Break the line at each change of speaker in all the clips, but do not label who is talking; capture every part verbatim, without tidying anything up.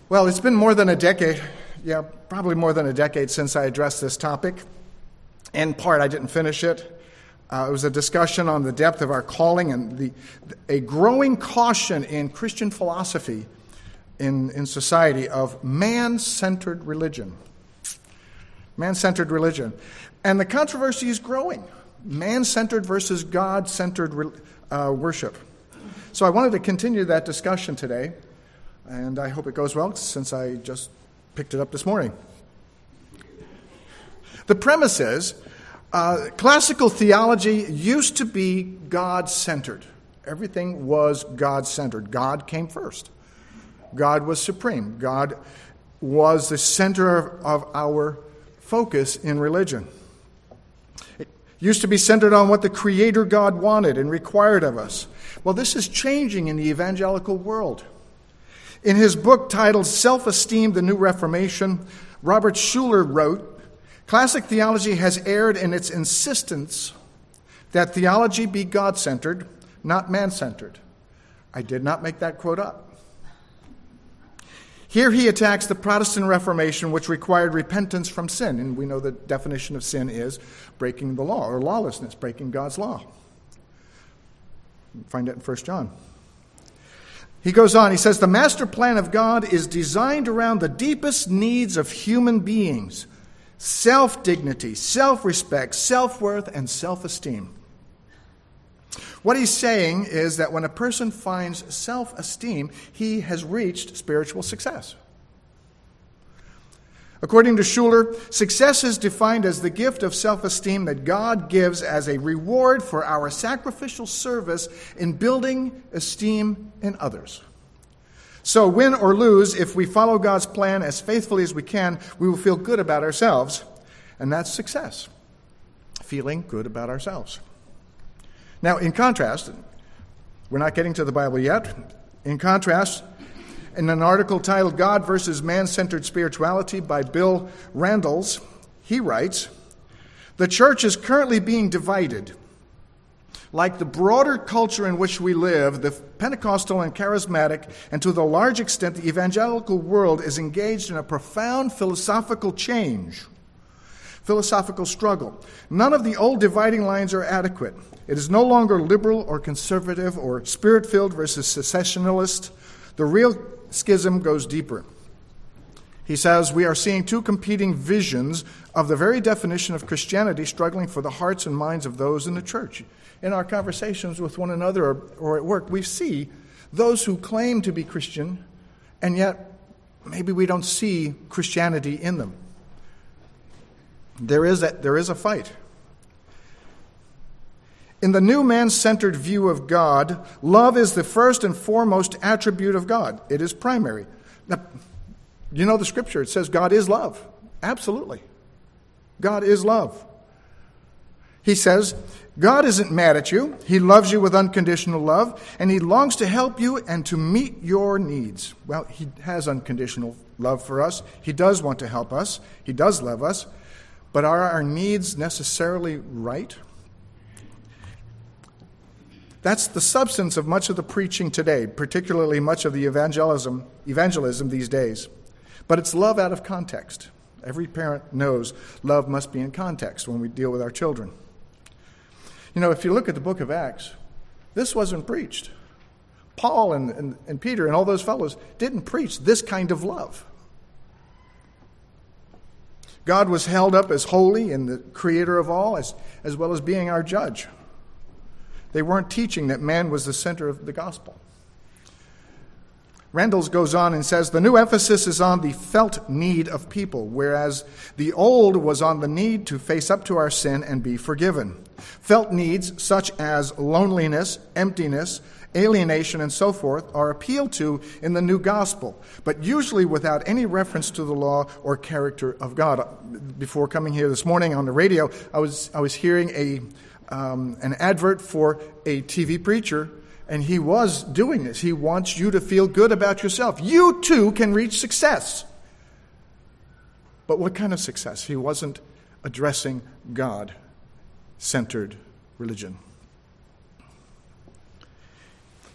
Well, it's been more than a decade, yeah, probably more than a decade since I addressed this topic. In part, I didn't finish it. Uh, it was a discussion on the depth of our calling and the a growing caution in Christian philosophy in, in society of man-centered religion. Man-centered religion. And the controversy is growing. Man-centered versus God-centered uh, worship. So I wanted to continue that discussion today, and I hope it goes well since I just picked it up this morning. The premise is, uh, classical theology used to be God-centered. Everything was God-centered. God came first. God was supreme. God was the center of, of our focus in religion. It used to be centered on what the Creator God wanted and required of us. Well, this is changing in the evangelical world. In his book titled Self-Esteem, the New Reformation, Robert Schuller wrote, "Classic theology has erred in its insistence that theology be God-centered, not man-centered." I did not make that quote up. Here he attacks the Protestant Reformation, which required repentance from sin. And we know the definition of sin is breaking the law, or lawlessness, breaking God's law. Find that in First John. He goes on, he says, "The master plan of God is designed around the deepest needs of human beings: self-dignity, self-respect, self-worth, and self-esteem." What he's saying is that when a person finds self-esteem, he has reached spiritual success. According to Schuller, success is defined as the gift of self-esteem that God gives as a reward for our sacrificial service in building esteem in others. So win or lose, if we follow God's plan as faithfully as we can, we will feel good about ourselves. And that's success, feeling good about ourselves. Now, in contrast, we're not getting to the Bible yet. In contrast, in an article titled God versus Man-Centered Spirituality by Bill Randalls, he writes, "The church is currently being divided. Like the broader culture in which we live, the Pentecostal and charismatic, and to the large extent the evangelical world, is engaged in a profound philosophical change, philosophical struggle. None of the old dividing lines are adequate. It is no longer liberal or conservative or spirit-filled versus cessationalist. The real schism goes deeper." He says, "We are seeing two competing visions of the very definition of Christianity struggling for the hearts and minds of those in the church." In our conversations with one another or, or at work, we see those who claim to be Christian, and yet maybe we don't see Christianity in them. There is a, there is a fight. In the new man-centered view of God, love is the first and foremost attribute of God. It is primary. Now, you know the scripture. It says God is love. Absolutely. God is love. He says, God isn't mad at you. He loves you with unconditional love, and he longs to help you and to meet your needs. Well, he has unconditional love for us. He does want to help us. He does love us. But are our needs necessarily right? That's the substance of much of the preaching today, particularly much of the evangelism, evangelism these days. But it's love out of context. Every parent knows love must be in context when we deal with our children. You know, if you look at the book of Acts, this wasn't preached. Paul and, and, and Peter and all those fellows didn't preach this kind of love. God was held up as holy and the creator of all, as, as well as being our judge. They weren't teaching that man was the center of the gospel. Randalls goes on and says, "The new emphasis is on the felt need of people, whereas the old was on the need to face up to our sin and be forgiven. Felt needs such as loneliness, emptiness, alienation, and so forth are appealed to in the new gospel, but usually without any reference to the law or character of God." Before coming here this morning on the radio, I was I was hearing a um, an advert for a T V preacher, and he was doing this. He wants you to feel good about yourself. You too can reach success. But what kind of success? He wasn't addressing God-centered religion.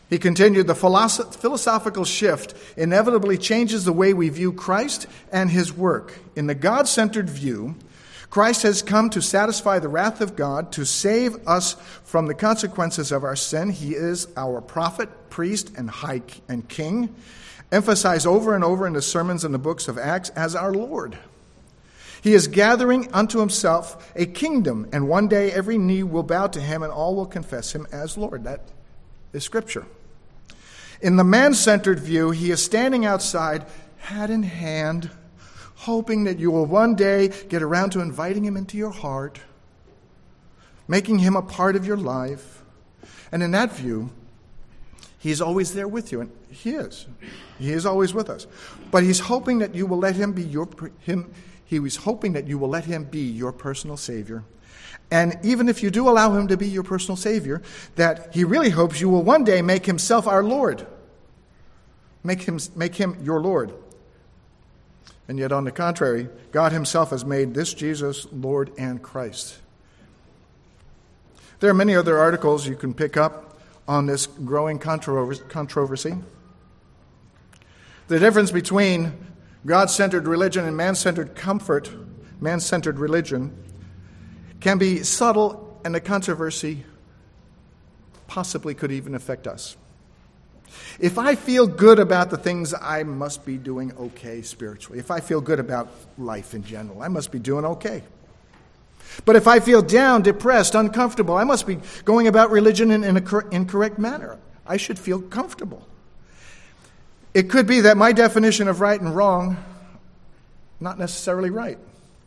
He continued, the philosoph- philosophical shift inevitably changes the way we view Christ and his work. In the God-centered view, Christ has come to satisfy the wrath of God, to save us from the consequences of our sin. He is our prophet, priest, and high and king, emphasized over and over in the sermons and the books of Acts as our Lord. He is gathering unto himself a kingdom, and one day every knee will bow to him and all will confess him as Lord. That is Scripture. In the man-centered view, he is standing outside, hat in hand, hoping that you will one day get around to inviting him into your heart, making him a part of your life. And in that view, he's always there with you, and he is. He is always with us. But he's hoping that you will let him be your him. He was hoping that you will let him be your personal Savior. And even if you do allow him to be your personal Savior, that he really hopes you will one day make himself our Lord. Make him, make him your Lord. And yet, on the contrary, God himself has made this Jesus Lord and Christ. There are many other articles you can pick up on this growing controversy. The difference between God-centered religion and man-centered comfort, man-centered religion, can be subtle, and the controversy possibly could even affect us. If I feel good about the things, I must be doing okay spiritually. If I feel good about life in general, I must be doing okay. But if I feel down, depressed, uncomfortable, I must be going about religion in an incorrect manner. I should feel comfortable. It could be that my definition of right and wrong, not necessarily right.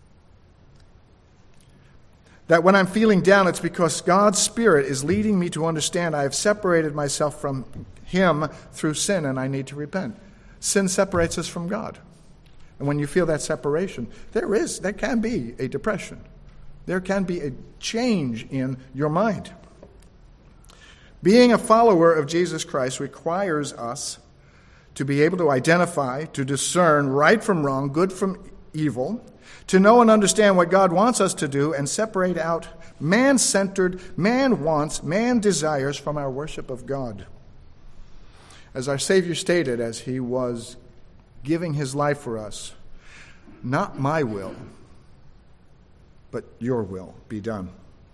That when I'm feeling down, it's because God's Spirit is leading me to understand I have separated myself from him through sin and I need to repent. Sin separates us from God. And when you feel that separation, there is, there can be a depression. There can be a change in your mind. Being a follower of Jesus Christ requires us to be able to identify, to discern right from wrong, good from evil, to know and understand what God wants us to do, and separate out man-centered, man wants, man desires from our worship of God. As our Savior stated as he was giving his life for us, not my will, but your will be done.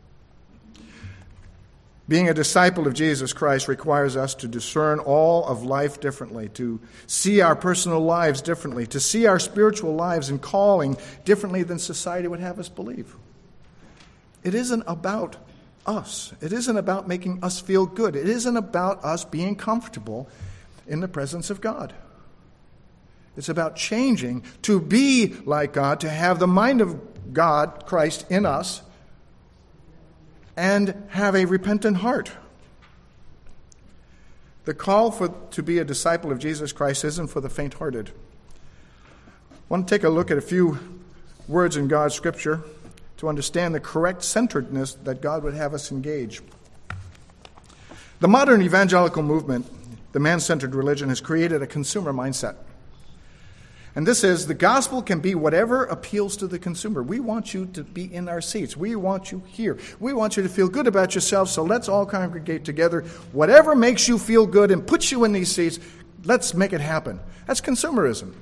Being a disciple of Jesus Christ requires us to discern all of life differently, to see our personal lives differently, to see our spiritual lives and calling differently than society would have us believe. It isn't about us. It isn't about making us feel good. It isn't about us being comfortable in the presence of God. It's about changing to be like God, to have the mind of God, Christ, in us, and have a repentant heart. The call for to be a disciple of Jesus Christ isn't for the faint-hearted. I want to take a look at a few words in God's Scripture to understand the correct centeredness that God would have us engage. The modern evangelical movement, the man-centered religion, has created a consumer mindset. And this is, the gospel can be whatever appeals to the consumer. We want you to be in our seats. We want you here. We want you to feel good about yourself, so let's all congregate together. Whatever makes you feel good and puts you in these seats, let's make it happen. That's consumerism.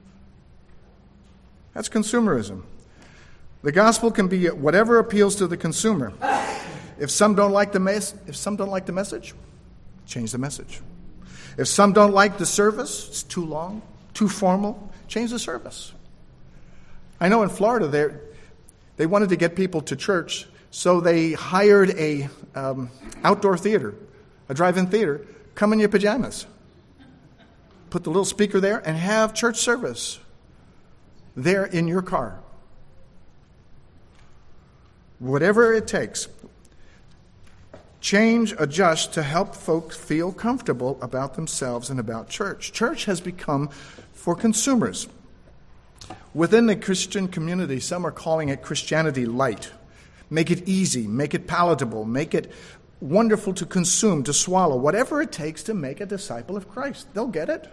That's consumerism. The gospel can be whatever appeals to the consumer. If some don't like the mes- if some don't like the message, change the message. If some don't like the service, it's too long, too formal, change the service. I know in Florida they they wanted to get people to church, so they hired a um, outdoor theater, a drive-in theater. Come in your pajamas. Put the little speaker there and have church service there in your car. Whatever it takes. Change, adjust to help folks feel comfortable about themselves and about church. Church has become for consumers. Within the Christian community, some are calling it Christianity light. Make it easy, make it palatable, make it wonderful to consume, to swallow, whatever it takes to make a disciple of Christ. They'll get it.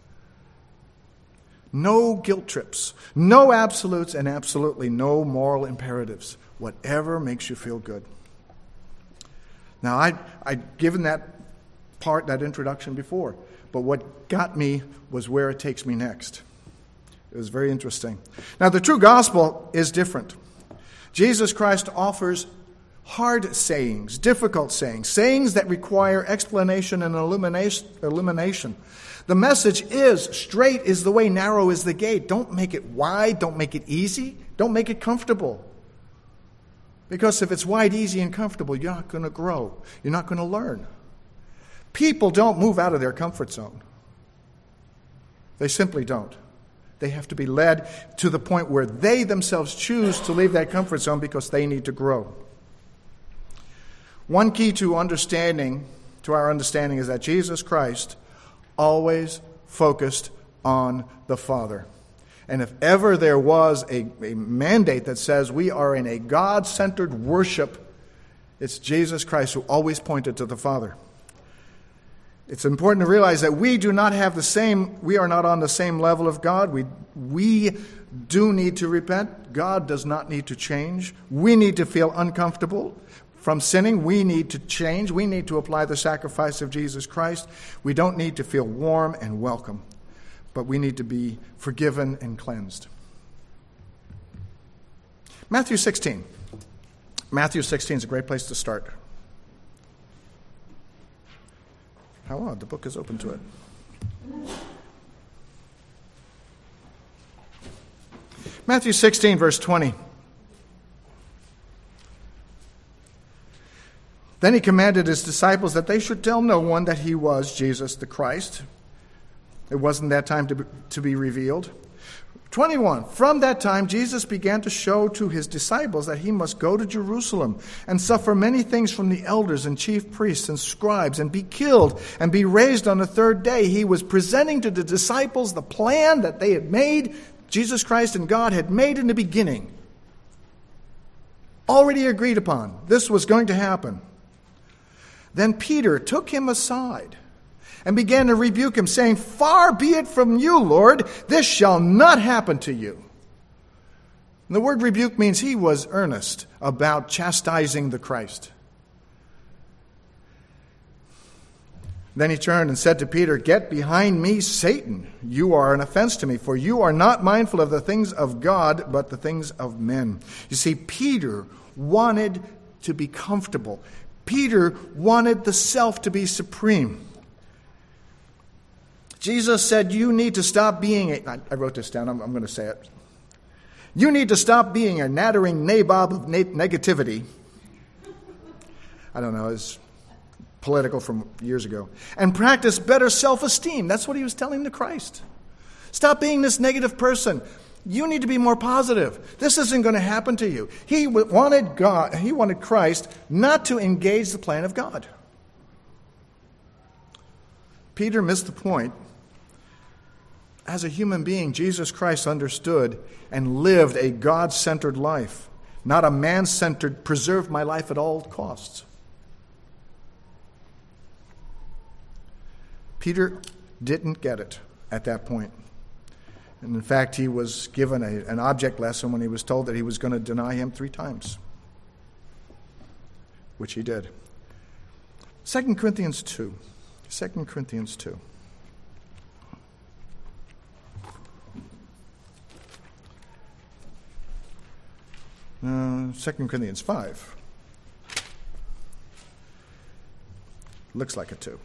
No guilt trips, no absolutes, and absolutely no moral imperatives. Whatever makes you feel good. Now, I, I, given that part, that introduction before. But what got me was where it takes me next. It was very interesting. Now, the true gospel is different. Jesus Christ offers hard sayings, difficult sayings, sayings that require explanation and illumination. The message is, straight is the way, narrow is the gate. Don't make it wide, don't make it easy, don't make it comfortable. Because if it's wide, easy, and comfortable, you're not going to grow. You're not going to learn. People don't move out of their comfort zone. They simply don't. They have to be led to the point where they themselves choose to leave that comfort zone because they need to grow. One key to understanding, to our understanding, is that Jesus Christ always focused on the Father. And if ever there was a, a mandate that says we are in a God-centered worship, it's Jesus Christ who always pointed to the Father. It's important to realize that we do not have the same, we are not on the same level of God. We, we do need to repent. God does not need to change. We need to feel uncomfortable from sinning. We need to change. We need to apply the sacrifice of Jesus Christ. We don't need to feel warm and welcome, but we need to be forgiven and cleansed. Matthew sixteen. Matthew sixteen is a great place to start. How odd, the book is open to it. Matthew sixteen, verse twenty. Then he commanded his disciples that they should tell no one that he was Jesus the Christ. It wasn't that time to be, to be revealed. twenty-one. From that time, Jesus began to show to his disciples that he must go to Jerusalem and suffer many things from the elders and chief priests and scribes and be killed and be raised on the third day. He was presenting to the disciples the plan that they had made, Jesus Christ and God had made in the beginning. Already agreed upon. This was going to happen. Then Peter took him aside and began to rebuke him, saying, "Far be it from you, Lord, this shall not happen to you." And the word rebuke means he was earnest about chastising the Christ. Then he turned and said to Peter, "Get behind me, Satan. You are an offense to me, for you are not mindful of the things of God, but the things of men." You see, Peter wanted to be comfortable. Peter wanted the self to be supreme. Jesus said, you need to stop being a... I wrote this down, I'm, I'm going to say it. You need to stop being a nattering nabob of na- negativity. I don't know, it's political from years ago. And practice better self-esteem. That's what he was telling the Christ. Stop being this negative person. You need to be more positive. This isn't going to happen to you. He wanted God, he wanted Christ not to engage the plan of God. Peter missed the point. As a human being, Jesus Christ understood and lived a God-centered life, not a man-centered, preserve my life at all costs. Peter didn't get it at that point. And in fact, he was given a, an object lesson when he was told that he was going to deny him three times, which he did. Second Corinthians two. Second Corinthians two. Uh, Second Corinthians five. Looks like a two.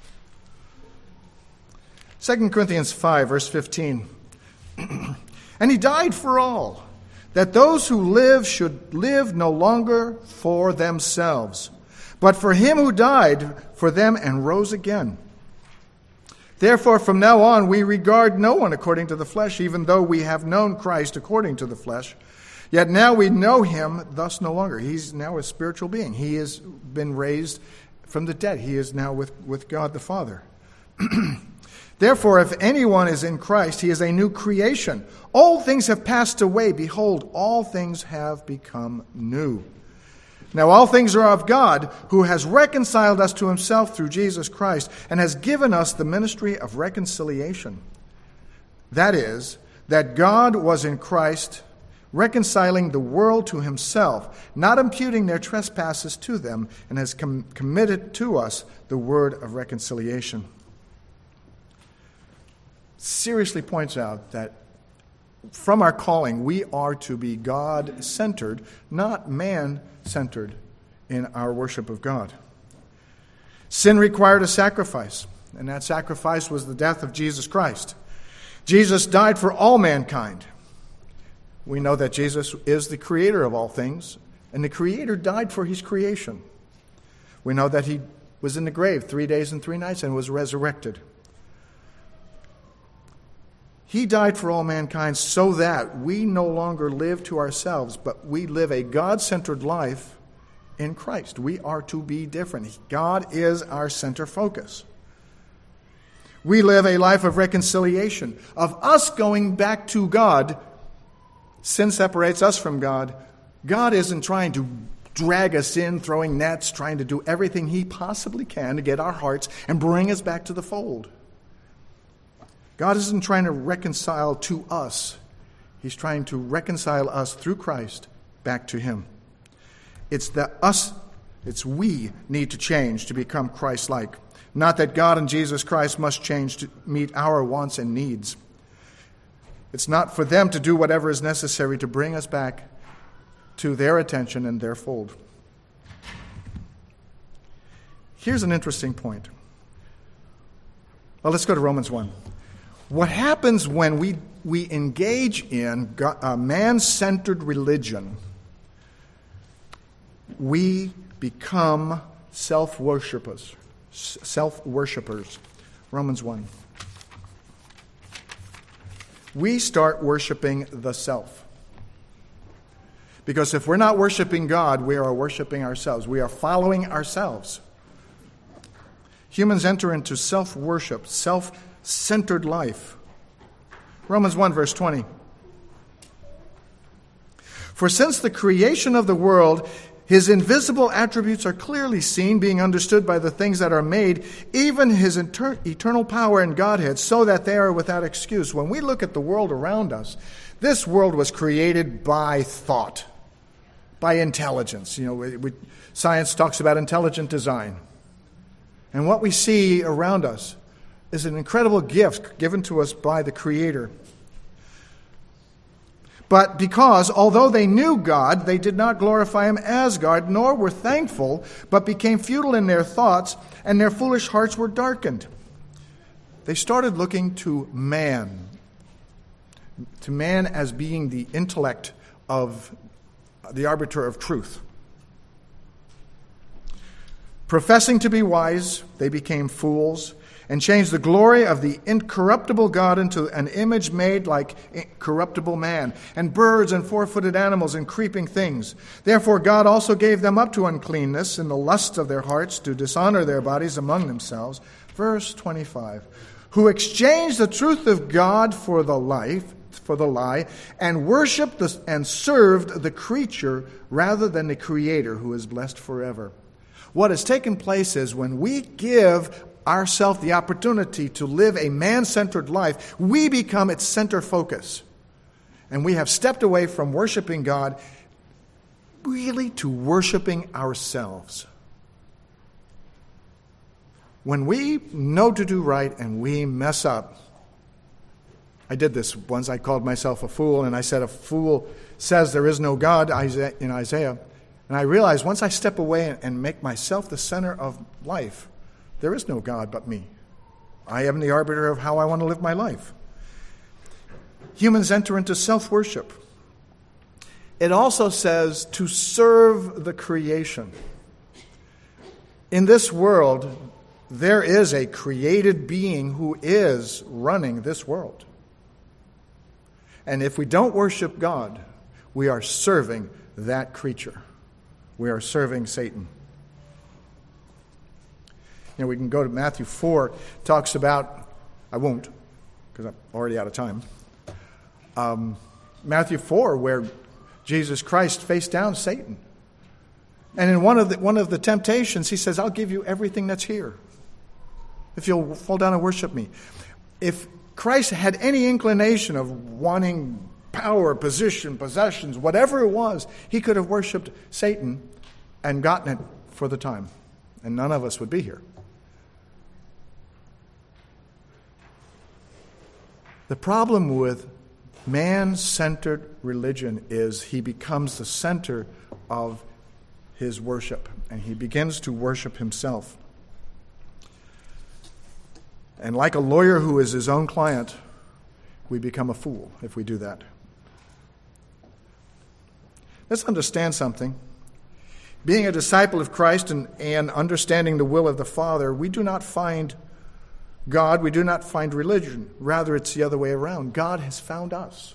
Second Corinthians five, verse fifteen. And he died for all, that those who live should live no longer for themselves, but for him who died for them and rose again. Therefore, from now on, we regard no one according to the flesh, even though we have known Christ according to the flesh. Yet now we know him thus no longer. He's now a spiritual being. He has been raised from the dead. He is now with, with God the Father. Therefore, if anyone is in Christ, he is a new creation. All things have passed away. Behold, all things have become new. Now all things are of God, who has reconciled us to himself through Jesus Christ, and has given us the ministry of reconciliation. That is, that God was in Christ, reconciling the world to himself, not imputing their trespasses to them, and has com- committed to us the word of reconciliation. Seriously points out that from our calling, we are to be God-centered, not man-centered in our worship of God. Sin required a sacrifice, and that sacrifice was the death of Jesus Christ. Jesus died for all mankind. We know that Jesus is the creator of all things, and the creator died for his creation. We know that he was in the grave three days and three nights and was resurrected. He died for all mankind so that we no longer live to ourselves, but we live a God-centered life in Christ. We are to be different. God is our center focus. We live a life of reconciliation, of us going back to God. Sin separates us from God. God isn't trying to drag us in, throwing nets, trying to do everything he possibly can to get our hearts and bring us back to the fold. God isn't trying to reconcile to us. He's trying to reconcile us through Christ back to him. It's the us, it's we need to change to become Christ-like. Not that God and Jesus Christ must change to meet our wants and needs. It's not for them to do whatever is necessary to bring us back to their attention and their fold. Here's an interesting point. Well, let's go to Romans one. What happens when we, we engage in a man-centered religion? We become self-worshipers. Self-worshipers. Romans one. We start worshiping the self. Because if we're not worshiping God, we are worshiping ourselves. We are following ourselves. Humans enter into self-worship, self-centered life. Romans one, verse twenty. For since the creation of the world, his invisible attributes are clearly seen, being understood by the things that are made, even his inter- eternal power and Godhead, so that they are without excuse. When we look at the world around us, this world was created by thought, by intelligence. You know, we, we, science talks about intelligent design. And what we see around us is an incredible gift given to us by the Creator. But because, although they knew God, they did not glorify him as God, nor were thankful, but became futile in their thoughts, and their foolish hearts were darkened. They started looking to man, to man as being the intellect of the arbiter of truth. Professing to be wise, they became fools, and changed the glory of the incorruptible God into an image made like corruptible man, and birds and four-footed animals and creeping things. Therefore God also gave them up to uncleanness in the lusts of their hearts, to dishonor their bodies among themselves. Verse twenty-five. Who exchanged the truth of God for the life, for the lie, and worshipped the, and served the creature rather than the Creator, who is blessed forever. What has taken place is when we give ourselves the opportunity to live a man-centered life, we become its center focus. And we have stepped away from worshiping God really to worshiping ourselves. When we know to do right and we mess up, I did this once. I called myself a fool, and I said, a fool says there is no God in Isaiah. And I realized once I step away and make myself the center of life, there is no God but me. I am the arbiter of how I want to live my life. Humans enter into self-worship. It also says to serve the creation. In this world, there is a created being who is running this world. And if we don't worship God, we are serving that creature. We are serving Satan. You know, we can go to Matthew four, talks about, I won't, because I'm already out of time. Um, Matthew four, where Jesus Christ faced down Satan. And in one of the one of the temptations, he says, I'll give you everything that's here, if you'll fall down and worship me. If Christ had any inclination of wanting power, position, possessions, whatever it was, he could have worshipped Satan and gotten it for the time. And none of us would be here. The problem with man-centered religion is he becomes the center of his worship, and he begins to worship himself. And like a lawyer who is his own client, we become a fool if we do that. Let's understand something. Being a disciple of Christ and, and understanding the will of the Father, we do not find God, we do not find religion. Rather, it's the other way around. God has found us.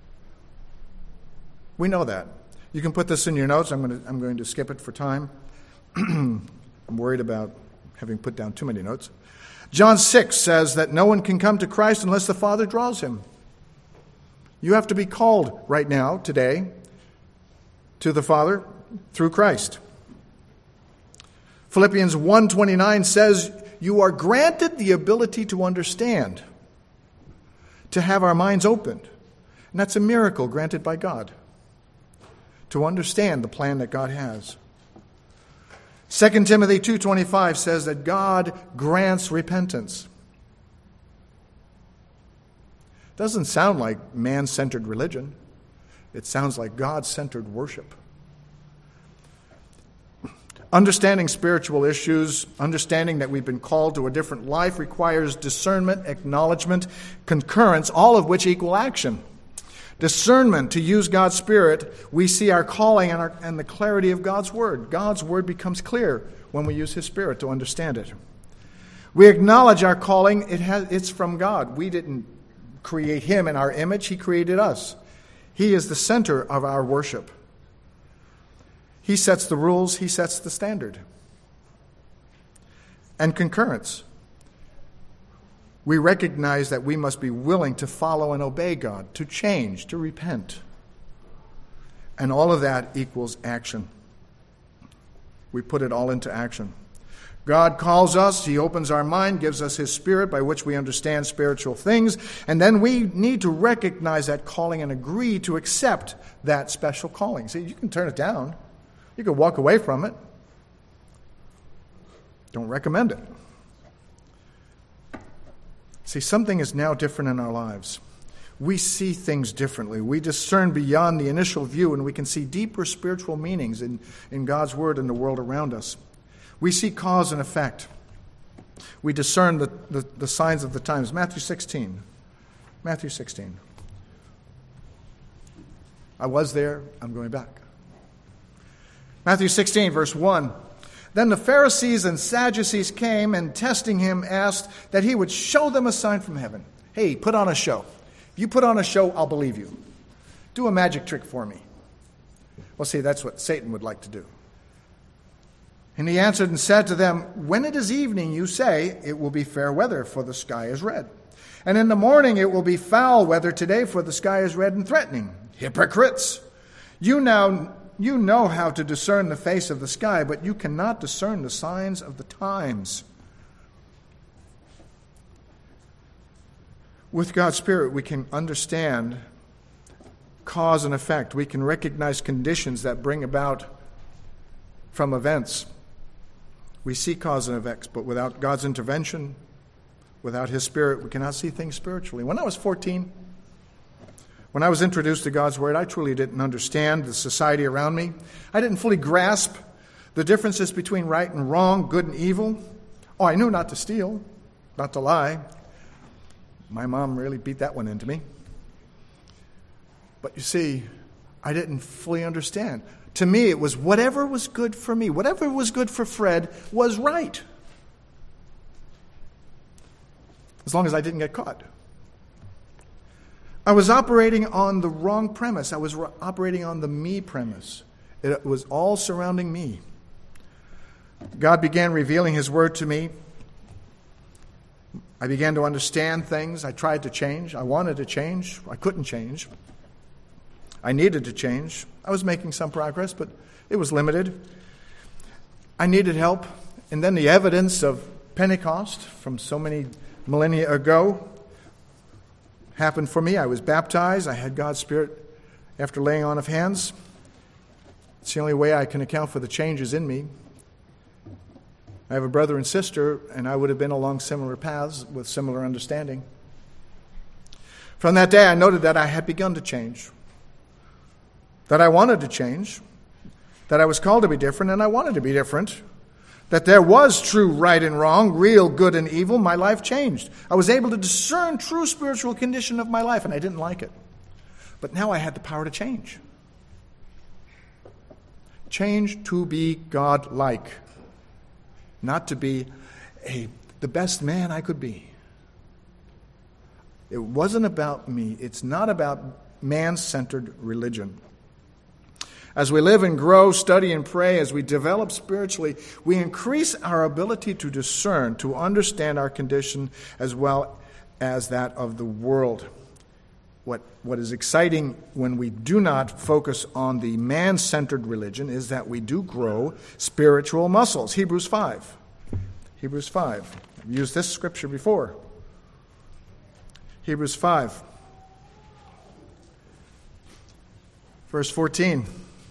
We know that. You can put this in your notes. I'm going to, I'm going to skip it for time. I'm worried about having put down too many notes. John six says that no one can come to Christ unless the Father draws him. You have to be called right now, today, to the Father through Christ. Philippians one twenty-nine says, you are granted the ability to understand, to have our minds opened. And that's a miracle granted by God, to understand the plan that God has. Second Timothy two twenty-five says that God grants repentance. Doesn't sound like man-centered religion. It sounds like God-centered worship. Understanding spiritual issues, understanding that we've been called to a different life requires discernment, acknowledgement, concurrence, all of which equal action. Discernment, to use God's Spirit, we see our calling and, our, and the clarity of God's Word. God's Word becomes clear when we use His Spirit to understand it. We acknowledge our calling. It has, it's from God. We didn't create Him in our image. He created us. He is the center of our worship. He sets the rules. He sets the standard. And concurrence. We recognize that we must be willing to follow and obey God, to change, to repent. And all of that equals action. We put it all into action. God calls us, He opens our mind, gives us His Spirit by which we understand spiritual things, and then we need to recognize that calling and agree to accept that special calling. See, you can turn it down. You can walk away from it. Don't recommend it. See, something is now different in our lives. We see things differently. We discern beyond the initial view, and we can see deeper spiritual meanings in, in God's Word and the world around us. We see cause and effect. We discern the, the, the signs of the times. Matthew sixteen. Matthew sixteen. I was there. I'm going back. Matthew sixteen, verse one. Then the Pharisees and Sadducees came and, testing him, asked that he would show them a sign from heaven. Hey, put on a show. If you put on a show, I'll believe you. Do a magic trick for me. Well, see, that's what Satan would like to do. And he answered and said to them, when it is evening, you say, it will be fair weather, for the sky is red. And in the morning it will be foul weather today, for the sky is red and threatening. Hypocrites! You now you know how to discern the face of the sky, but you cannot discern the signs of the times. With God's Spirit, we can understand cause and effect. We can recognize conditions that bring about from events. We see cause and effects, but without God's intervention, without His Spirit, we cannot see things spiritually. When I was fourteen, when I was introduced to God's Word, I truly didn't understand the society around me. I didn't fully grasp the differences between right and wrong, good and evil. Oh, I knew not to steal, not to lie. My mom really beat that one into me. But you see, I didn't fully understand. To me, it was whatever was good for me, whatever was good for Fred was right. As long as I didn't get caught. I was operating on the wrong premise. I was operating on the me premise. It was all surrounding me. God began revealing His Word to me. I began to understand things. I tried to change. I wanted to change. I couldn't change. I needed to change. I was making some progress, but it was limited. I needed help. And then the evidence of Pentecost from so many millennia ago happened for me. I was baptized. I had God's Spirit after laying on of hands. It's the only way I can account for the changes in me. I have a brother and sister, and I would have been along similar paths with similar understanding. From that day, I noted that I had begun to change, that I wanted to change, that I was called to be different, and I wanted to be different, that there was true right and wrong, real good and evil. My life changed. I was able to discern true spiritual condition of my life, and I didn't like it. But now I had the power to change. Change to be God-like, not to be a, the best man I could be. It wasn't about me. It's not about man-centered religion. As we live and grow, study and pray, as we develop spiritually, we increase our ability to discern, to understand our condition as well as that of the world. What, what is exciting when we do not focus on the man-centered religion is that we do grow spiritual muscles. Hebrews five. Hebrews five. I've used this scripture before. Hebrews five. Verse fourteen.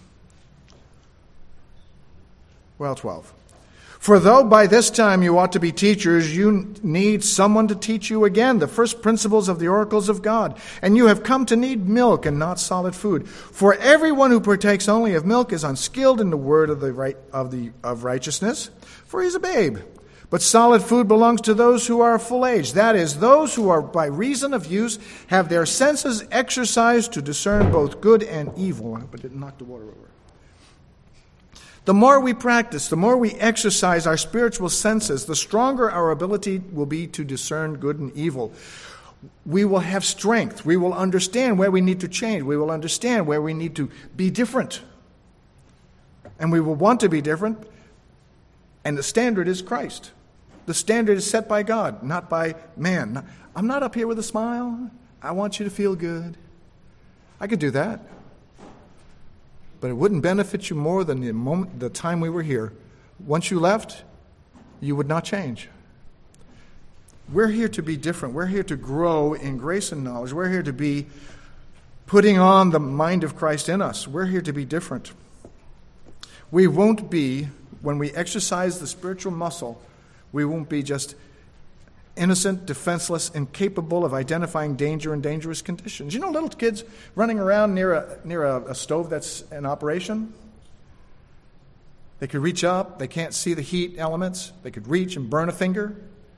Well, twelve. For though by this time you ought to be teachers, you need someone to teach you again the first principles of the oracles of God. And you have come to need milk and not solid food. For everyone who partakes only of milk is unskilled in the word of the right of the of righteousness, for he is a babe. But solid food belongs to those who are full age. That is, those who are by reason of use have their senses exercised to discern both good and evil. I hope I didn't knock the water over. The more we practice, the more we exercise our spiritual senses, the stronger our ability will be to discern good and evil. We will have strength. We will understand where we need to change. We will understand where we need to be different. And we will want to be different. And the standard is Christ. The standard is set by God, not by man. I'm not up here with a smile. I want you to feel good. I could do that. But it wouldn't benefit you more than the moment, the time we were here. Once you left, you would not change. We're here to be different. We're here to grow in grace and knowledge. We're here to be putting on the mind of Christ in us. We're here to be different. We won't be, when we exercise the spiritual muscle, we won't be just innocent, defenseless, incapable of identifying danger and dangerous conditions. You know little kids running around near a near a, a stove that's in operation? They could reach up. They can't see the heat elements. They could reach and burn a finger.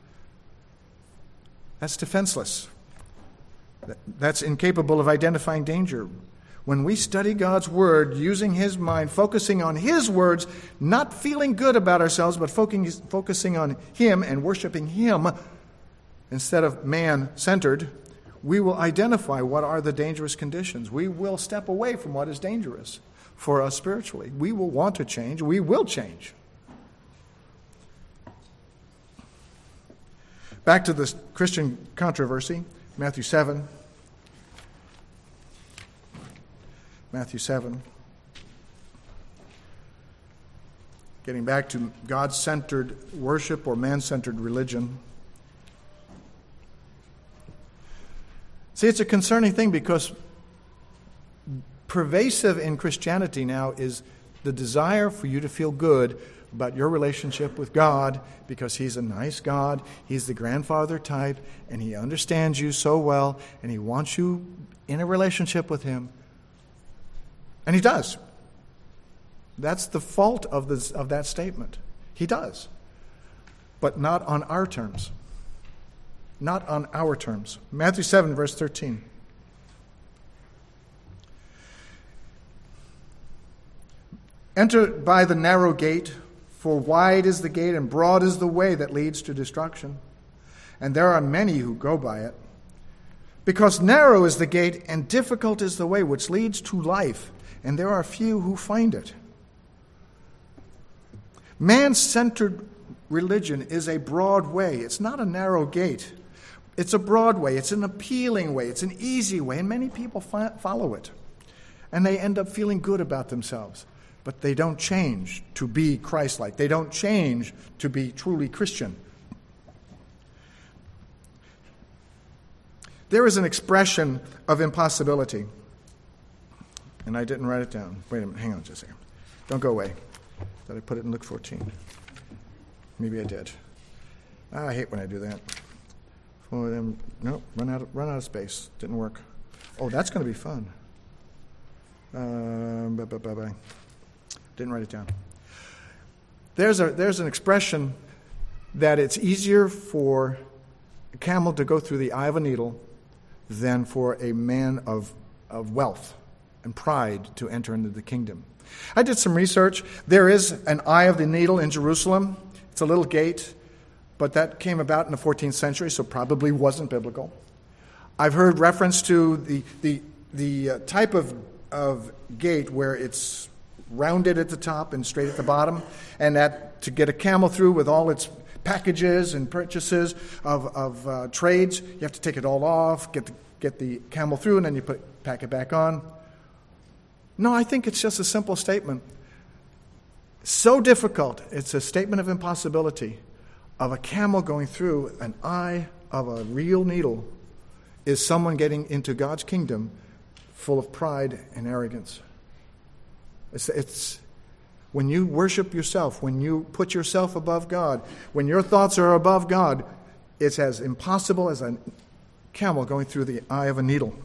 That's defenseless. That's incapable of identifying danger. When we study God's Word, using His mind, focusing on His words, not feeling good about ourselves, but focusing on Him and worshiping Him, instead of man-centered, we will identify what are the dangerous conditions. We will step away from what is dangerous for us spiritually. We will want to change. We will change. Back to this Christian controversy, Matthew seven. Matthew seven. Getting back to God-centered worship or man-centered religion. See, it's a concerning thing because pervasive in Christianity now is the desire for you to feel good about your relationship with God because He's a nice God, He's the grandfather type, and He understands you so well, and He wants you in a relationship with Him. And He does. That's the fault of, this, of that statement. He does. But not on our terms. Not on our terms. Matthew seven, verse thirteen. Enter by the narrow gate, for wide is the gate and broad is the way that leads to destruction, and there are many who go by it. Because narrow is the gate and difficult is the way which leads to life, and there are few who find it. Man-centered religion is a broad way. It's not a narrow gate. It's a broad way. It's an appealing way. It's an easy way, and many people fi- follow it. And they end up feeling good about themselves. But they don't change to be Christ-like. They don't change to be truly Christian. there is an expression of impossibility. And I didn't write it down. Wait a minute, hang on just a second. Don't go away. Did I put it in Luke fourteen? Maybe I did. Ah, I hate when I do that. For them, nope, run out of, run out of space. Didn't work. Oh, that's going to be fun. Um, bye, bye, bye, bye. Didn't write it down. There's a there's an expression that it's easier for a camel to go through the eye of a needle than for a man of of wealth and pride to enter into the kingdom. I did some research. There is an eye of the needle in Jerusalem. It's a little gate, but that came about in the fourteenth century, so probably wasn't biblical. I've heard reference to the the the uh, type of of gate where it's rounded at the top and straight at the bottom, and that to get a camel through with all its packages and purchases of of uh, trades, you have to take it all off, get the, get the camel through, and then you put pack it back on. No, I think it's just a simple statement. So difficult, it's a statement of impossibility of a camel going through an eye of a real needle is someone getting into God's kingdom full of pride and arrogance. It's, it's when you worship yourself, when you put yourself above God, when your thoughts are above God, it's as impossible as a camel going through the eye of a needle.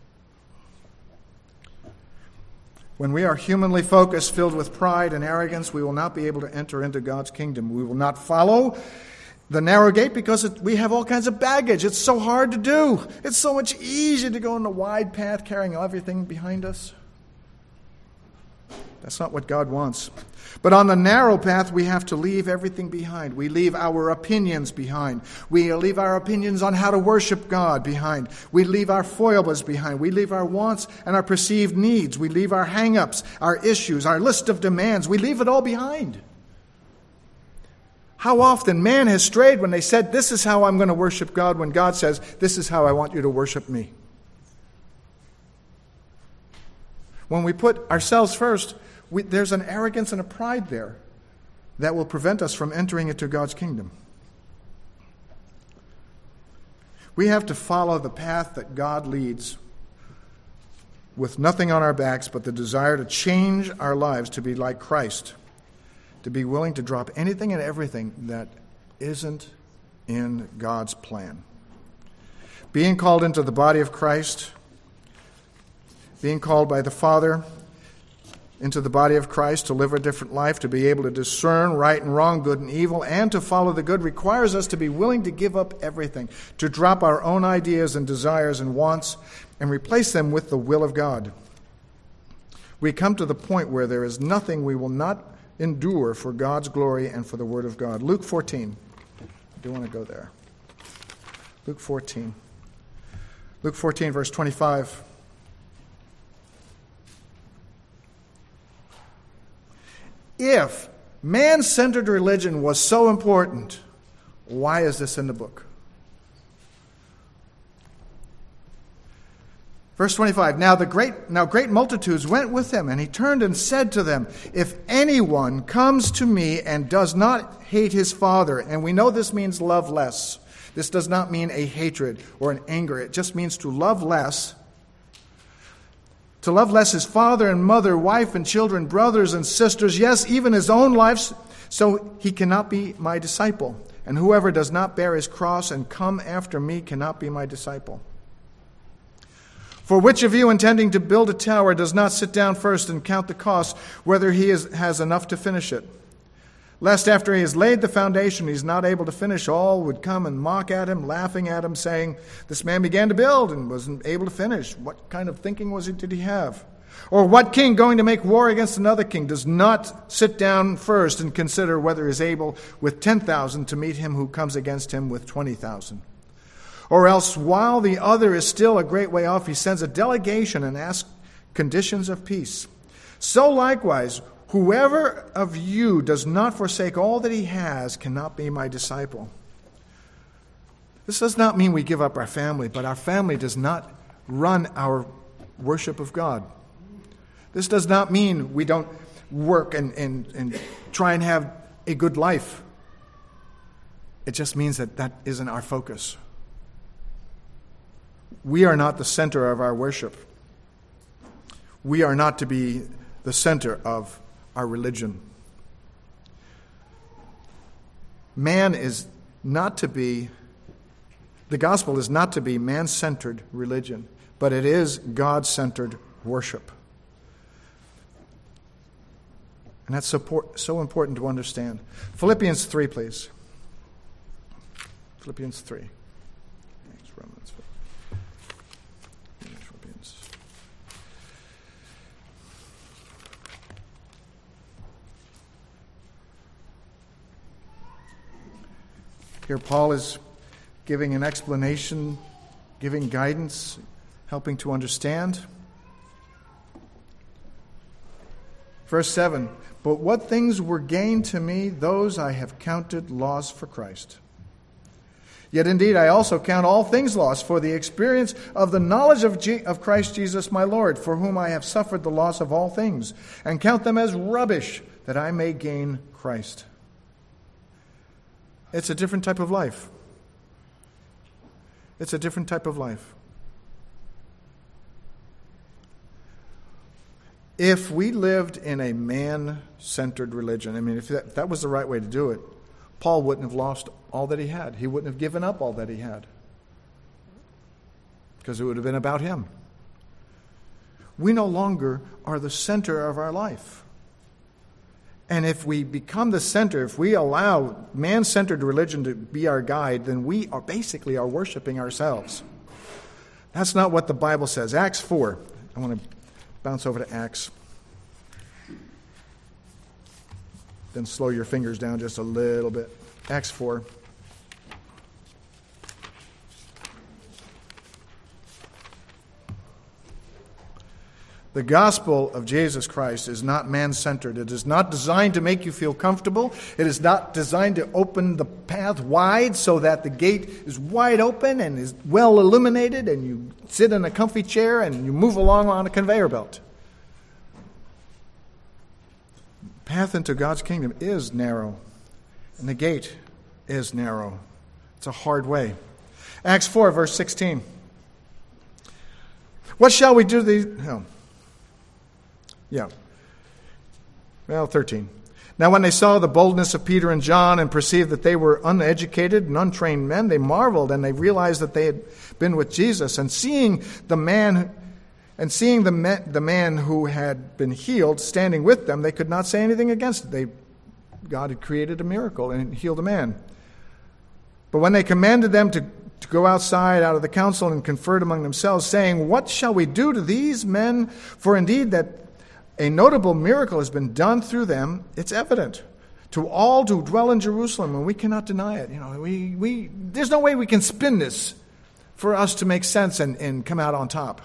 When we are humanly focused, filled with pride and arrogance, we will not be able to enter into God's kingdom. We will not follow the narrow gate because it, we have all kinds of baggage. It's so hard to do. It's so much easier to go on the wide path carrying everything behind us. That's not what God wants. But on the narrow path, we have to leave everything behind. We leave our opinions behind. We leave our opinions on how to worship God behind. We leave our foibles behind. We leave our wants and our perceived needs. We leave our hang-ups, our issues, our list of demands. We leave it all behind. How often man has strayed when they said, this is how I'm going to worship God, when God says, this is how I want you to worship me. When we put ourselves first, We, there's an arrogance and a pride there that will prevent us from entering into God's kingdom. We have to follow the path that God leads with nothing on our backs but the desire to change our lives to be like Christ, to be willing to drop anything and everything that isn't in God's plan. Being called into the body of Christ, being called by the Father into the body of Christ to live a different life, to be able to discern right and wrong, good and evil, and to follow the good requires us to be willing to give up everything, to drop our own ideas and desires and wants and replace them with the will of God. We come to the point where there is nothing we will not endure for God's glory and for the word of God. Luke fourteen. I do want to go there. Luke fourteen. Luke fourteen, verse twenty-five. If man-centered religion was so important, why is this in the book? Verse twenty-five, now the great now great multitudes went with him, and he turned and said to them, if anyone comes to me and does not hate his father, and we know this means love less. This does not mean a hatred or an anger. It just means to love less. To love less his father and mother, wife and children, brothers and sisters, yes, even his own life, so he cannot be my disciple. And whoever does not bear his cross and come after me cannot be my disciple. For which of you, intending to build a tower, does not sit down first and count the cost, whether he is, has enough to finish it? Lest after he has laid the foundation, he is not able to finish, all would come and mock at him, laughing at him, saying, this man began to build and wasn't able to finish. What kind of thinking was it did he have? Or what king going to make war against another king does not sit down first and consider whether he is able with ten thousand to meet him who comes against him with twenty thousand? Or else, while the other is still a great way off, he sends a delegation and asks conditions of peace. So likewise, whoever of you does not forsake all that he has cannot be my disciple. This does not mean we give up our family, but our family does not run our worship of God. This does not mean we don't work and, and, and try and have a good life. It just means that that isn't our focus. we are not the center of our worship. We are not to be the center of our religion. Man is not to be, the gospel is not to be man-centered religion, but it is God-centered worship. And that's so, so important to understand. Philippians three, please. Philippians three. Thanks, Romans. Philippians. Here Paul is giving an explanation, giving guidance, helping to understand. Verse seven, but what things were gained to me, those I have counted loss for Christ. Yet indeed I also count all things lost for the experience of the knowledge of, G- of Christ Jesus my Lord, for whom I have suffered the loss of all things, and count them as rubbish, that I may gain Christ. It's a different type of life. It's a different type of life. If we lived in a man-centered religion, I mean, if that, if that was the right way to do it, Paul wouldn't have lost all that he had. He wouldn't have given up all that he had. Because it would have been about him. We no longer are the center of our life. And if we become the center, if we allow man-centered religion to be our guide, then we are basically are worshiping ourselves. That's not what the Bible says. Acts four. I want to bounce over to Acts. Then slow your fingers down just a little bit. Acts four. The gospel of Jesus Christ is not man-centered. It is not designed to make you feel comfortable. It is not designed to open the path wide so that the gate is wide open and is well illuminated and you sit in a comfy chair and you move along on a conveyor belt. The path into God's kingdom is narrow, and the gate is narrow. It's a hard way. Acts four, verse sixteen. What shall we do to these... Oh. Yeah. Well, thirteen. Now when they saw the boldness of Peter and John and perceived that they were uneducated and untrained men, they marveled, and they realized that they had been with Jesus. And seeing the man and seeing the man, the man who had been healed standing with them, they could not say anything against it. They, God had created a miracle and healed a man. But when they commanded them to to go outside out of the council and conferred among themselves, saying, what shall we do to these men? For indeed that a notable miracle has been done through them. It's evident to all who dwell in Jerusalem, and we cannot deny it. You know, we we there's no way we can spin this for us to make sense and, and come out on top.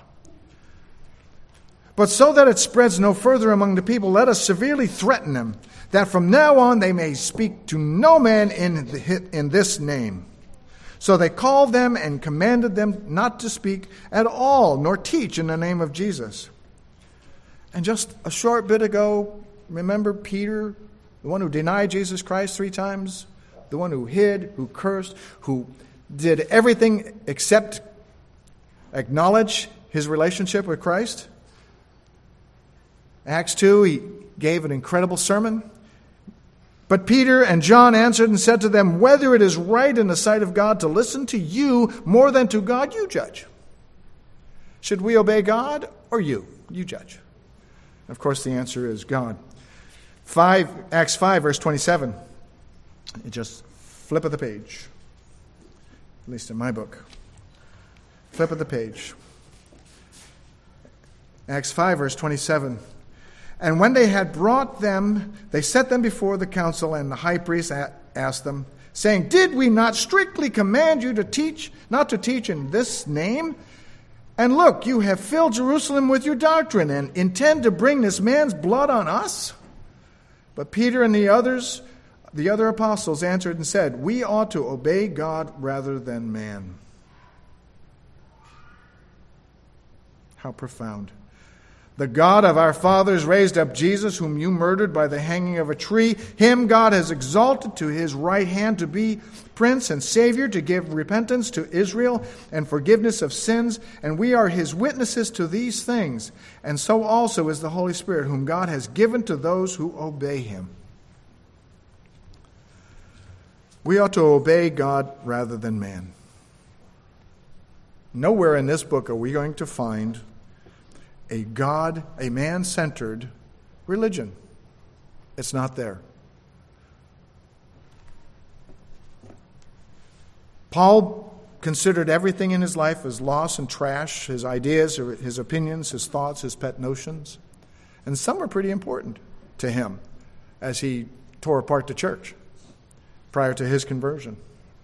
But so that it spreads no further among the people, let us severely threaten them, that from now on they may speak to no man in the, in this name. So they called them and commanded them not to speak at all, nor teach in the name of Jesus. And just a short bit ago, remember Peter, the one who denied Jesus Christ three times, the one who hid, who cursed, who did everything except acknowledge his relationship with Christ? Acts two, he gave an incredible sermon. But Peter and John answered and said to them, whether it is right in the sight of God to listen to you more than to God, you judge. Should we obey God or you? You judge. Of course, the answer is God. Five, Acts five, verse twenty-seven. You just flip of the page. At least in my book. Flip of the page. Acts five, verse twenty-seven. And when they had brought them, they set them before the council, and the high priest asked them, saying, did we not strictly command you to teach, not to teach in this name? And look, you have filled Jerusalem with your doctrine, and intend to bring this man's blood on us? But Peter and the others, the other apostles, answered and said, we ought to obey God rather than man. How profound. The God of our fathers raised up Jesus, whom you murdered by the hanging of a tree. Him God has exalted to his right hand to be Prince and Savior, to give repentance to Israel and forgiveness of sins. And we are his witnesses to these things. And so also is the Holy Spirit, whom God has given to those who obey him. We ought to obey God rather than man. Nowhere in this book are we going to find a God, a man-centered religion. It's not there. Paul considered everything in his life as loss and trash, his ideas, his opinions, his thoughts, his pet notions. And some are pretty important to him as he tore apart the church prior to his conversion.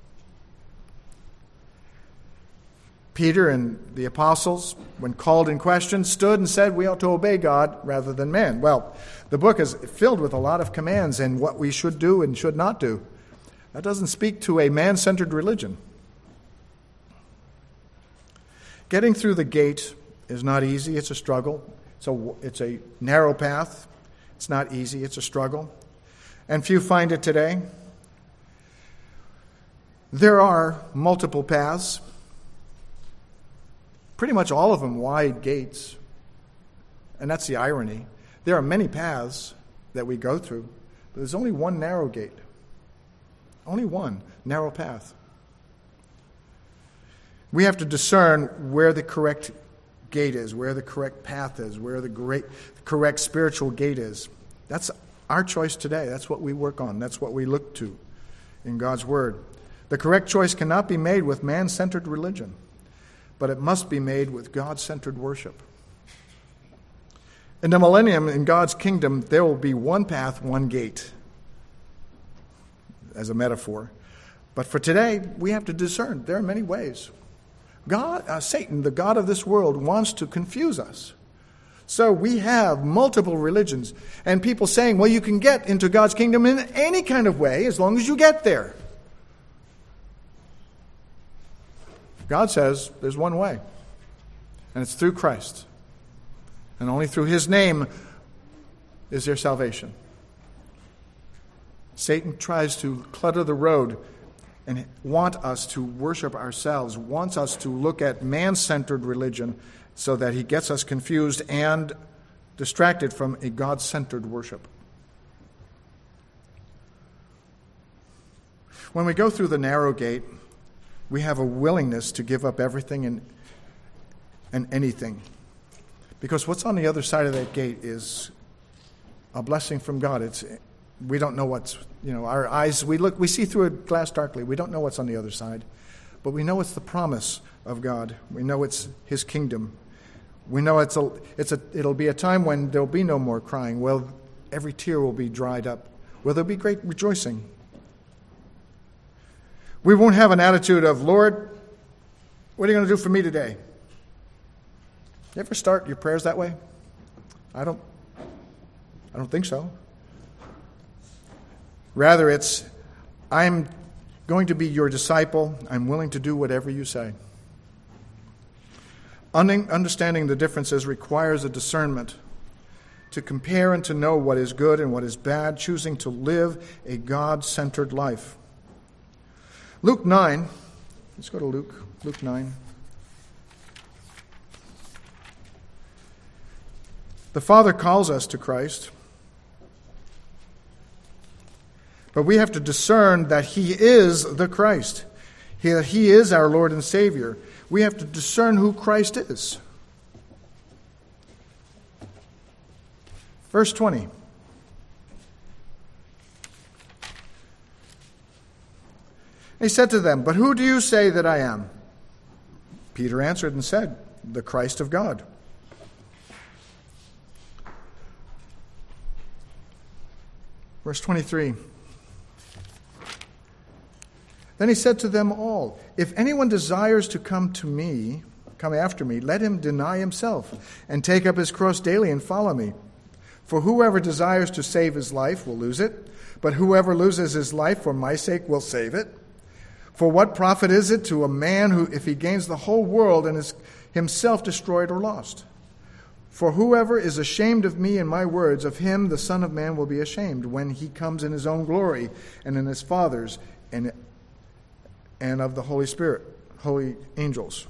Peter and the apostles, when called in question, stood and said we ought to obey God rather than man. Well, the book is filled with a lot of commands and what we should do and should not do. That doesn't speak to a man-centered religion. Getting through the gate is not easy. It's a struggle. It's a, it's a narrow path. It's not easy. It's a struggle. And few find it today. There are multiple paths. Pretty much all of them wide gates. And that's the irony. There are many paths that we go through, but there's only one narrow gate. Only one narrow path. We have to discern where the correct gate is, where the correct path is, where the great, correct spiritual gate is. That's our choice today. That's what we work on. That's what we look to in God's Word. The correct choice cannot be made with man-centered religion, but it must be made with God-centered worship. In the millennium, in God's kingdom, there will be one path, one gate, as a metaphor. But for today, we have to discern. There are many ways. God, uh, Satan, the god of this world, wants to confuse us. So we have multiple religions, and people saying, well, you can get into God's kingdom in any kind of way as long as you get there. God says there's one way, and it's through Christ. And only through his name is there salvation. Satan tries to clutter the road and want us to worship ourselves, wants us to look at man-centered religion so that he gets us confused and distracted from a God-centered worship. When we go through the narrow gate, we have a willingness to give up everything and, and anything. Because what's on the other side of that gate is a blessing from God. It's we don't know what's, you know, our eyes, we look, we see through a glass darkly. We don't know what's on the other side. But we know it's the promise of God. We know it's his kingdom. We know it's a, it's a, it'll be a time when there'll be no more crying. Well, every tear will be dried up. Well, there'll be great rejoicing. We won't have an attitude of, Lord, what are you going to do for me today? You ever start your prayers that way? I don't, I don't think so. Rather, it's, I'm going to be your disciple. I'm willing to do whatever you say. Understanding the differences requires a discernment to compare and to know what is good and what is bad, choosing to live a God-centered life. Luke nine, let's go to Luke, Luke nine. The Father calls us to Christ, but we have to discern that he is the Christ, that he is our Lord and Savior. We have to discern who Christ is. Verse twenty. He said to them, but who do you say that I am? Peter answered and said, the Christ of God. Verse twenty-three. Then he said to them all, if anyone desires to come to me, come after me, let him deny himself and take up his cross daily and follow me. For whoever desires to save his life will lose it, but whoever loses his life for my sake will save it. For what profit is it to a man who, if he gains the whole world and is himself destroyed or lost? For whoever is ashamed of me and my words, of him the Son of Man will be ashamed when he comes in his own glory and in his Father's and, and of the Holy Spirit, holy angels.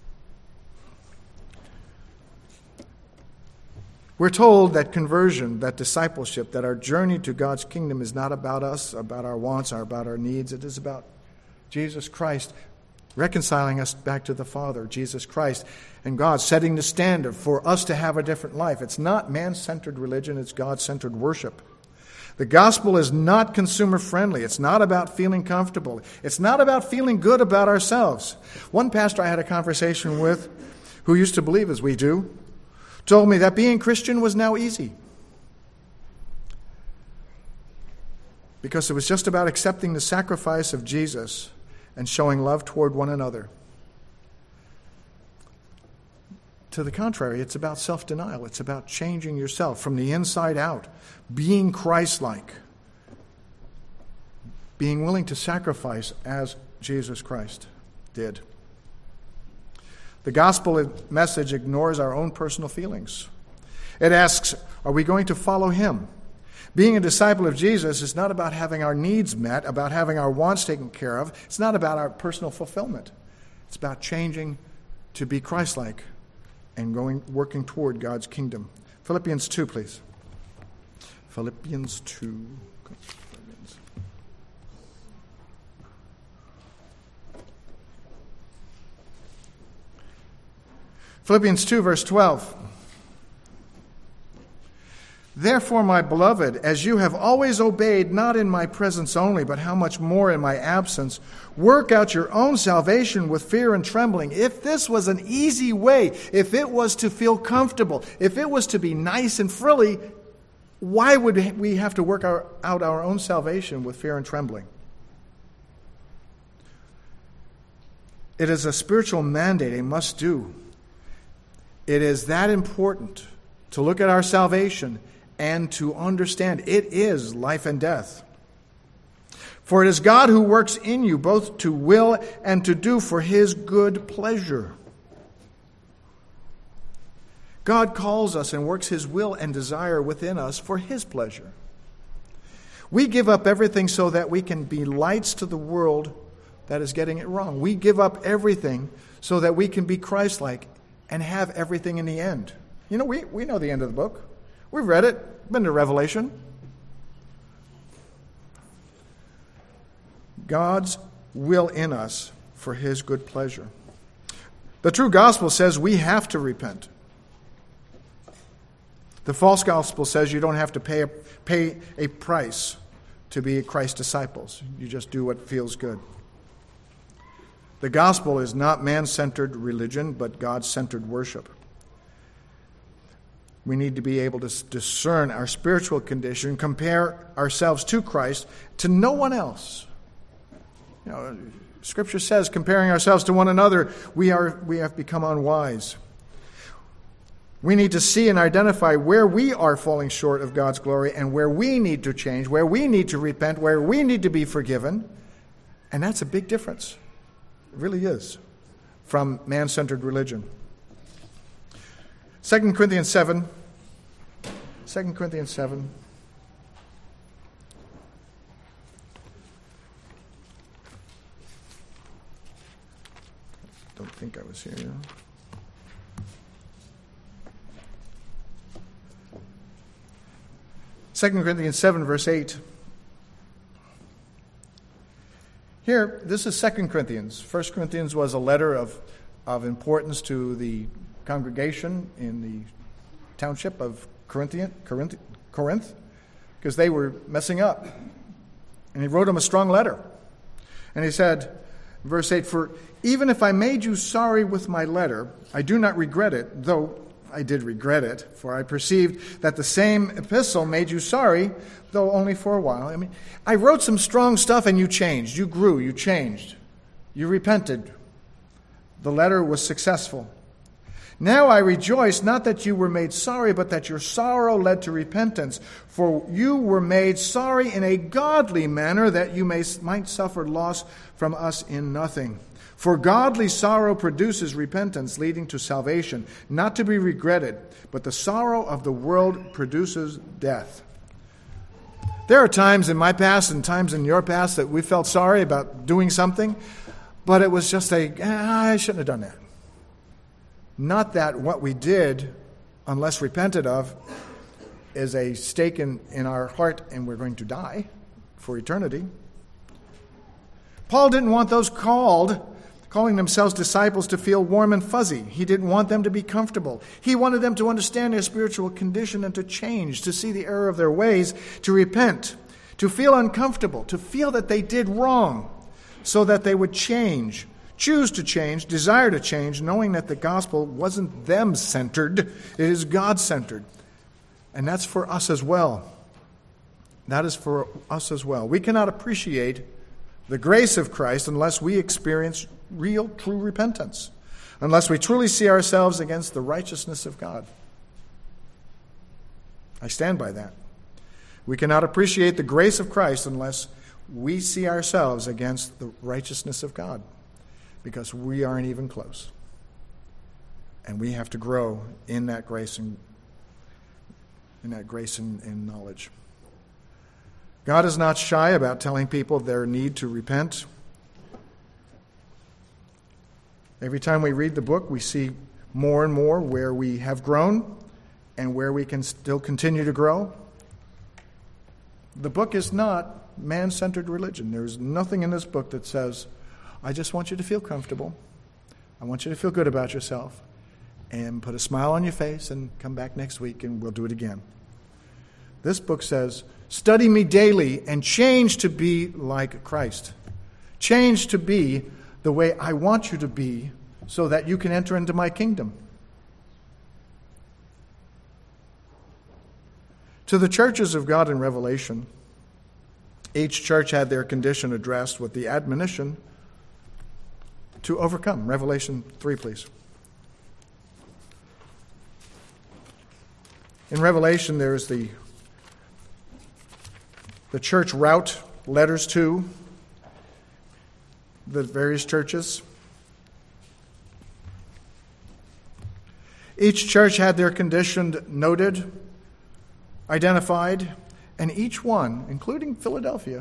We're told that conversion, that discipleship, that our journey to God's kingdom is not about us, about our wants, or about our needs. It is about Jesus Christ reconciling us back to the Father, Jesus Christ, and God setting the standard for us to have a different life. It's not man-centered religion, it's God-centered worship. The gospel is not consumer-friendly. It's not about feeling comfortable. It's not about feeling good about ourselves. One pastor I had a conversation with, who used to believe as we do, told me that being Christian was now easy, because it was just about accepting the sacrifice of Jesus and showing love toward one another. To the contrary, it's about self-denial. It's about changing yourself from the inside out, being Christ-like, being willing to sacrifice as Jesus Christ did. The gospel message ignores our own personal feelings. It asks, are we going to follow him? Being a disciple of Jesus is not about having our needs met, about having our wants taken care of. It's not about our personal fulfillment. It's about changing to be Christ-like and going, working toward God's kingdom. Philippians two, please. Philippians two. Philippians two, verse twelve. Therefore, my beloved, as you have always obeyed, not in my presence only, but how much more in my absence, work out your own salvation with fear and trembling. If this was an easy way, if it was to feel comfortable, if it was to be nice and frilly, why would we have to work our, out our own salvation with fear and trembling? It is a spiritual mandate, a must-do. It is that important to look at our salvation and to understand it is life and death. For it is God who works in you both to will and to do for his good pleasure. God calls us and works his will and desire within us for his pleasure. We give up everything so that we can be lights to the world that is getting it wrong. We give up everything so that we can be Christ-like and have everything in the end. You know, we, we know the end of the book. We've read it, been to Revelation. God's will in us for his good pleasure. The true gospel says we have to repent. The false gospel says you don't have to pay a, pay a price to be Christ's disciples. You just do what feels good. The gospel is not man-centered religion, but God-centered worship. We need to be able to discern our spiritual condition, compare ourselves to Christ, to no one else. You know, Scripture says, comparing ourselves to one another, we are we have become unwise. We need to see and identify where we are falling short of God's glory and where we need to change, where we need to repent, where we need to be forgiven. And that's a big difference. It really is, from man-centered religion. Second Corinthians seven. Second Corinthians seven. Don't think I was here. Second Corinthians seven, verse eight. Here, this is Second Corinthians. First Corinthians was a letter of, of importance to the congregation in the township of Corinthian, Corinth, Corinth, because they were messing up. And he wrote them a strong letter. And he said, verse eight, for even if I made you sorry with my letter, I do not regret it, though I did regret it, for I perceived that the same epistle made you sorry, though only for a while. I mean, I wrote some strong stuff and you changed. You grew, you changed. You repented. The letter was successful. Now I rejoice, not that you were made sorry, but that your sorrow led to repentance. For you were made sorry in a godly manner, that you may might suffer loss from us in nothing. For godly sorrow produces repentance, leading to salvation, not to be regretted, but the sorrow of the world produces death. There are times in my past and times in your past that we felt sorry about doing something, but it was just a, ah, I shouldn't have done that. Not that what we did, unless repented of, is a stake in, in our heart and we're going to die for eternity. Paul didn't want those called, calling themselves disciples, to feel warm and fuzzy. He didn't want them to be comfortable. He wanted them to understand their spiritual condition and to change, to see the error of their ways, to repent, to feel uncomfortable, to feel that they did wrong, so that they would change, choose to change, desire to change, knowing that the gospel wasn't them-centered, it is God-centered. And that's for us as well. That is for us as well. We cannot appreciate the grace of Christ unless we experience real, true repentance, unless we truly see ourselves against the righteousness of God. I stand by that. We cannot appreciate the grace of Christ unless we see ourselves against the righteousness of God, because we aren't even close. And we have to grow in that grace and in that grace and, and knowledge. God is not shy about telling people their need to repent. Every time we read the book, we see more and more where we have grown and where we can still continue to grow. The book is not man-centered religion. There's nothing in this book that says, I just want you to feel comfortable. I want you to feel good about yourself and put a smile on your face and come back next week and we'll do it again. This book says, study me daily and change to be like Christ. Change to be the way I want you to be so that you can enter into my kingdom. To the churches of God in Revelation, each church had their condition addressed with the admonition to overcome. Revelation three, please. In Revelation, there is the the church route, letters to the various churches. Each church had their condition noted, identified, and each one, including Philadelphia,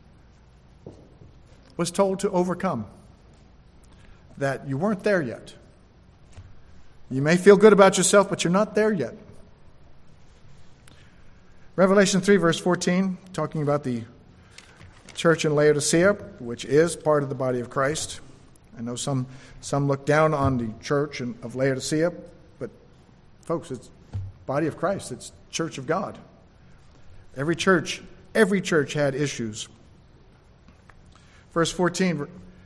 was told to overcome. That you weren't there yet. You may feel good about yourself, but you're not there yet. Revelation three, verse fourteen, talking about the church in Laodicea, which is part of the body of Christ. I know some some look down on the church of Laodicea, but folks, it's body of Christ. It's church of God. Every church, every church had issues. Verse fourteen,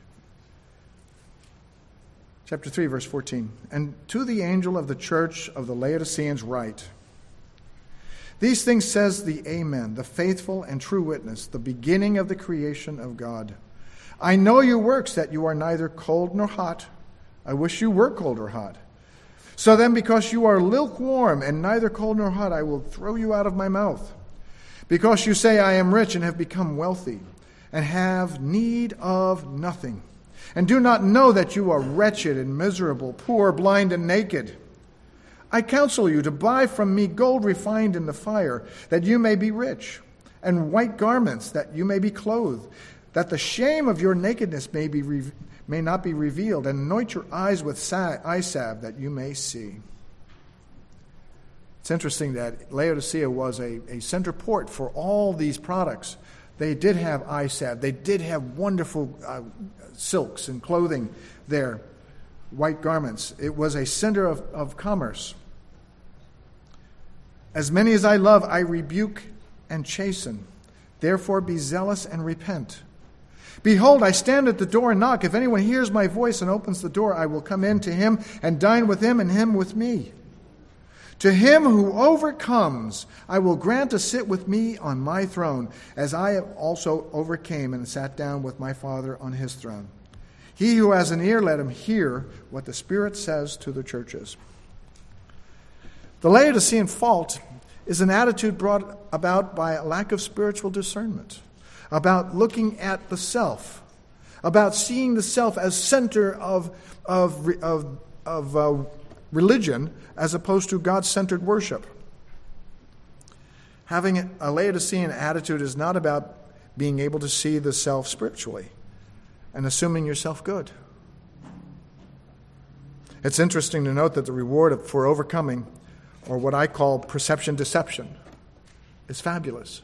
chapter three, verse fourteen. And to the angel of the church of the Laodiceans write, these things says the Amen, the faithful and true witness, the beginning of the creation of God. I know your works, that you are neither cold nor hot. I wish you were cold or hot. So then, because you are lukewarm and neither cold nor hot, I will throw you out of my mouth. Because you say, I am rich and have become wealthy, and have need of nothing, and do not know that you are wretched and miserable, poor, blind, and naked. I counsel you to buy from me gold refined in the fire, that you may be rich, and white garments, that you may be clothed, that the shame of your nakedness may be re- may not be revealed, and anoint your eyes with sa- eye salve, that you may see. It's interesting that Laodicea was a, a center port for all these products. They did have eye salve. They did have wonderful uh, silks and clothing there, white garments. It was a center of, of commerce. As many as I love, I rebuke and chasten. Therefore be zealous and repent. Behold, I stand at the door and knock. If anyone hears my voice and opens the door, I will come in to him and dine with him and him with me. To him who overcomes, I will grant to sit with me on my throne, as I also overcame and sat down with my Father on his throne. He who has an ear, let him hear what the Spirit says to the churches. The Laodicean fault is an attitude brought about by a lack of spiritual discernment, about looking at the self, about seeing the self as center of, of, of, of uh, religion as opposed to God-centered worship. Having a Laodicean attitude is not about being able to see the self spiritually and assuming yourself good. It's interesting to note that the reward for overcoming, or what I call perception deception, is fabulous.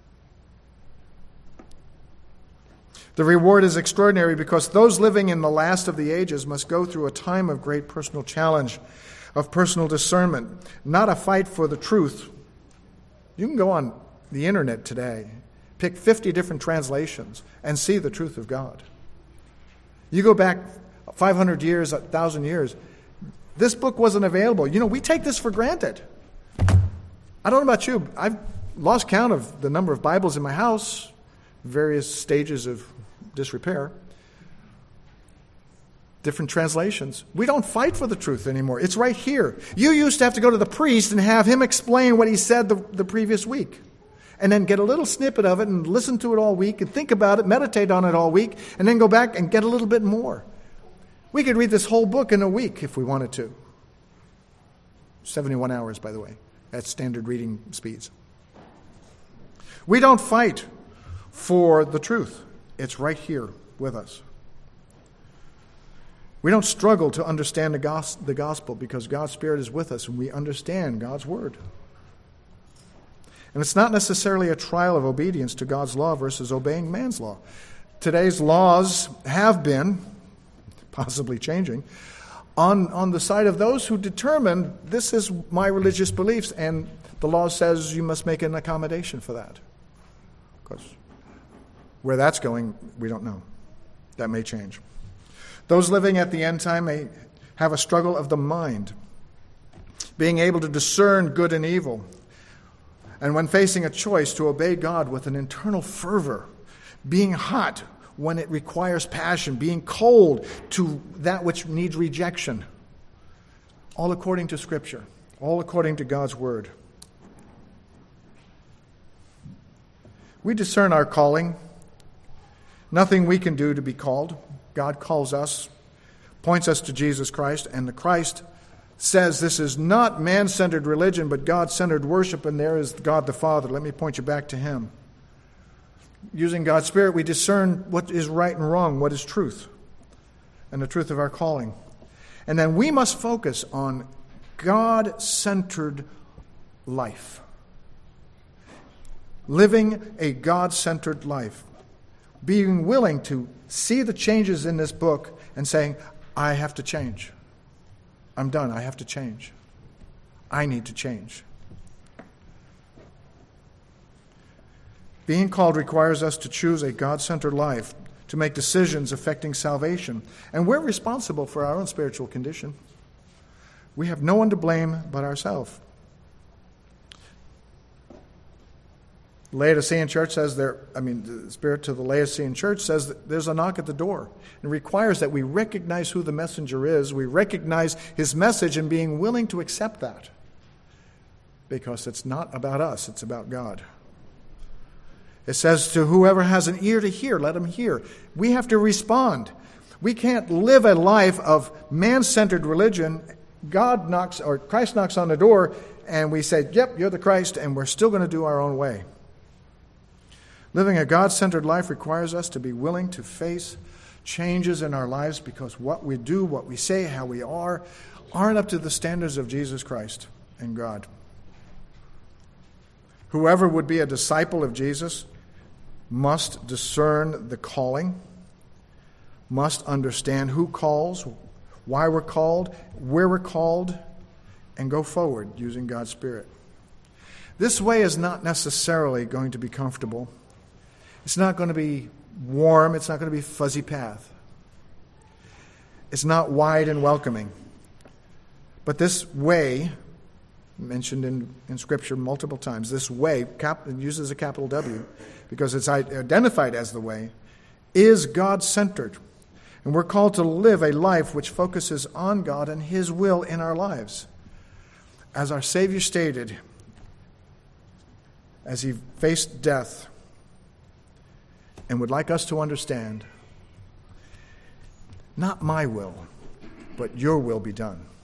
The reward is extraordinary because those living in the last of the ages must go through a time of great personal challenge, of personal discernment, not a fight for the truth. You can go on the internet today, pick fifty different translations, and see the truth of God. You go back five hundred years, one thousand years, this book wasn't available. You know, we take this for granted. I don't know about you. I've lost count of the number of Bibles in my house, various stages of disrepair, different translations. We don't fight for the truth anymore. It's right here. You used to have to go to the priest and have him explain what he said the, the previous week, and then get a little snippet of it and listen to it all week and think about it, meditate on it all week, and then go back and get a little bit more. We could read this whole book in a week if we wanted to. seventy-one hours, by the way. That's standard reading speeds. We don't fight for the truth. It's right here with us. We don't struggle to understand the gos- the gospel because God's Spirit is with us and we understand God's word. And it's not necessarily a trial of obedience to God's law versus obeying man's law. Today's laws have been, possibly changing, on, on the side of those who determine this is my religious beliefs and the law says you must make an accommodation for that. Because where that's going, we don't know. That may change. Those living at the end time may have a struggle of the mind, being able to discern good and evil, and when facing a choice to obey God with an internal fervor, being hot when it requires passion, being cold to that which needs rejection, all according to Scripture, all according to God's Word. We discern our calling. Nothing we can do to be called. God calls us, points us to Jesus Christ, and the Christ says this is not man-centered religion, but God-centered worship, and there is God the Father. Let me point you back to Him. Using God's Spirit, we discern what is right and wrong, what is truth, and the truth of our calling. And then we must focus on God-centered life. Living a God-centered life. Being willing to see the changes in this book and saying, I have to change. I'm done. I have to change. I need to change. Being called requires us to choose a God-centered life, to make decisions affecting salvation. And we're responsible for our own spiritual condition. We have no one to blame but ourselves. The Laodicean church says there, I mean, the Spirit to the Laodicean church says that there's a knock at the door. It requires that we recognize who the messenger is. We recognize his message and being willing to accept that. Because it's not about us, it's about God. It says to whoever has an ear to hear, let him hear. We have to respond. We can't live a life of man-centered religion. God knocks, or Christ knocks on the door, and we say, yep, you're the Christ, and we're still going to do our own way. Living a God-centered life requires us to be willing to face changes in our lives because what we do, what we say, how we are, aren't up to the standards of Jesus Christ and God. Whoever would be a disciple of Jesus must discern the calling, must understand who calls, why we're called, where we're called, and go forward using God's Spirit. This way is not necessarily going to be comfortable. It's not going to be warm. It's not going to be a fuzzy path. It's not wide and welcoming. But this way, mentioned in, in Scripture multiple times, this way, cap, it uses a capital W because it's identified as the way, is God-centered. And we're called to live a life which focuses on God and His will in our lives. As our Savior stated, as He faced death and would like us to understand, Not my will, but your will be done.